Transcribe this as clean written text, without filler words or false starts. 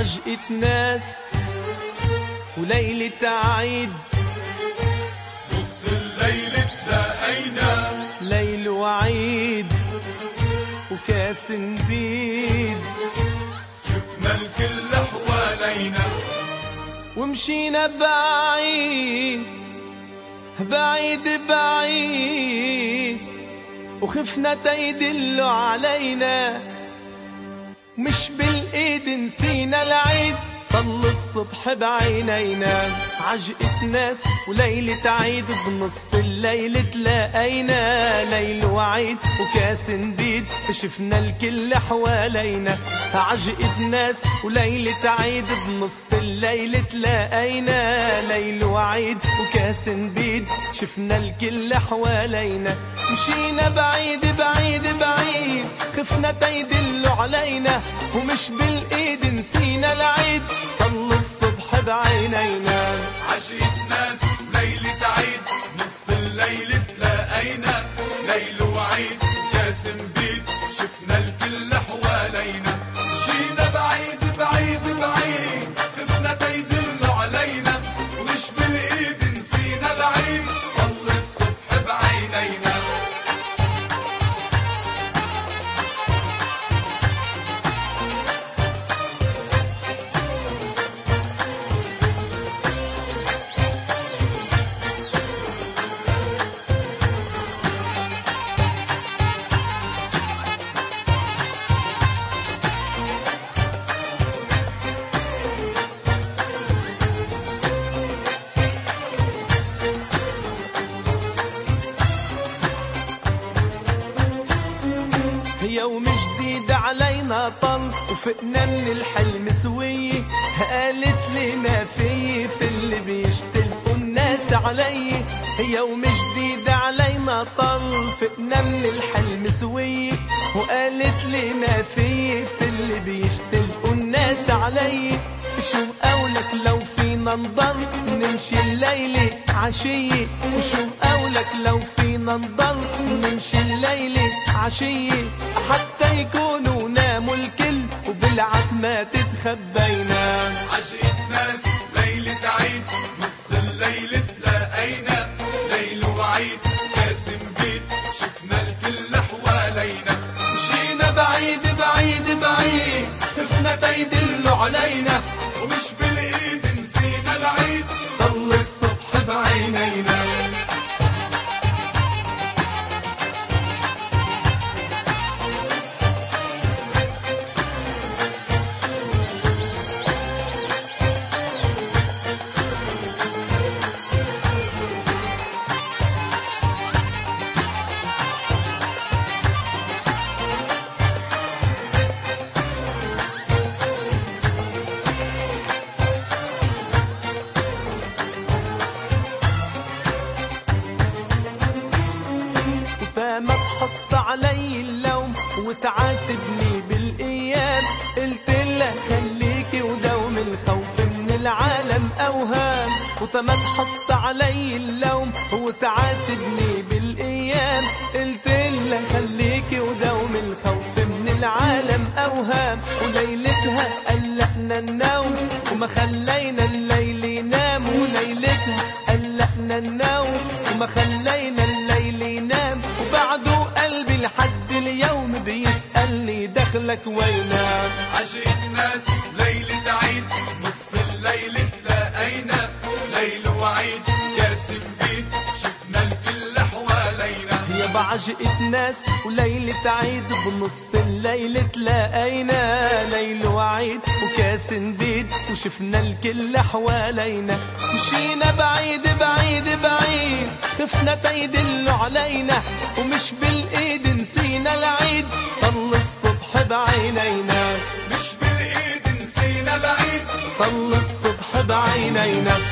عجقة ناس وليلة عيد، نص الليل تلاقينا، ليل وعيد وكاس نبيد، شفنا الكل حوالينا ومشينا بعيد بعيد بعيد، وخفنا تيدلوا علينا، مش بالايد نسينا العيد، طل الصبح بعينينا. عجقة ناس وليلة عيد، بنص الليل تلاقينا، ليل وعيد وكاس نبيد، شفنا الكل حوالينا. عجقة ناس وليلة عيد، بنص الليل تلاقينا، ليل وعيد وكاس نبيد، شفنا الكل حوالينا. مشينا بعيد بعيد بعيد، خفنا تيدلوا علينا، ومش بالايد نسينا العيد، طل الصبح بعينينا. عجقة ناس ليلة عيد، نص الليل تلاقينا، ليل وعيد كاس نبيد، شفنا الكل حوالينا. مشينا بعيد بعيد بعيد، خفنا تيدلوا علينا، ومش بالايد نسينا العيد، طل الصبح بعينينا. يوم جديد علينا طل، وفقنا من الحلم سوية، قالت لي ما في اللي بيشتلقوا الناس علي. يوم جديد علينا طل، فقنا من الحلم سوية، وقالت لي ما في اللي بيشتلقوا الناس علي. شو قولك لو فينا نضل نمشي الليلة عشية، وشو قولك لو فينا نضل نمشي الليلة عشية، حتى يكونوا ناموا الكل وبالعتمة تتخبينا. عجقة ناس ليلة عيد، نص الليل تلاقينا، ليل وعيد كاس نبيد، شفنا الكل حوالينا. مشينا بعيد بعيد بعيد، خفنا تيدلوا علينا، ومش بالايد نسينا العيد، طل الصبح بعينينا. ما تحط علي اللوم وتعاتبني بالايام، قلت لها خليكي ودوم الخوف من العالم اوهام. وما تحط علي اللوم وتعاتبني بالايام، قلت لها خليكي ودوم الخوف من العالم اوهام. وليلتها قلقنا النوم وما خلينا الليل ينام، وليلتها قلقنا النوم وما خلينا الليل ينام. وبعده قلبي لحد اليوم بيسألني دخلك وينام. عجقة ناس ليلة عيد، نص الليل تلاقينا، ليل وعيد كاس نبيد، شفنا الكل حوالينا. يا بعجقة ناس وليلة عيد، بنص الليل تلاقينا، ليل وعيد وكاس نبيد، وشفنا الكل حوالينا. مشينا بعيد بعيد بعيد، خفنا تيدلوا علينا، ومش بالايد نسينا العيد، طل الصبح بعينينا. مش بالايد نسينا العيد، طل الصبح بعينينا.